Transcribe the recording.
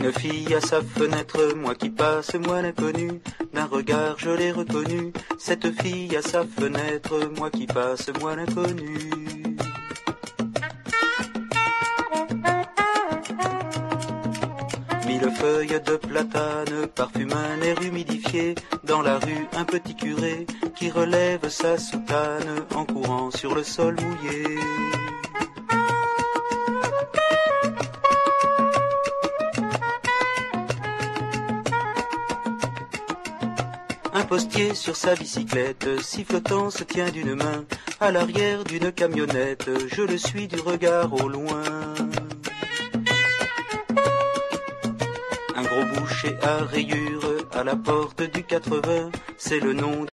Une fille à sa fenêtre, moi qui passe, moi l'inconnu. D'un regard je l'ai reconnue. Cette fille à sa fenêtre, moi qui passe, moi l'inconnu. Mille feuilles de platane parfument un air humidifié. Dans la rue, un petit curé qui relève sa soutane en courant sur le sol mouillé. Un postier sur sa bicyclette, sifflotant se tient d'une main à l'arrière d'une camionnette. Je le suis du regard au loin. Un gros boucher à rayures à la porte du 80, c'est le nom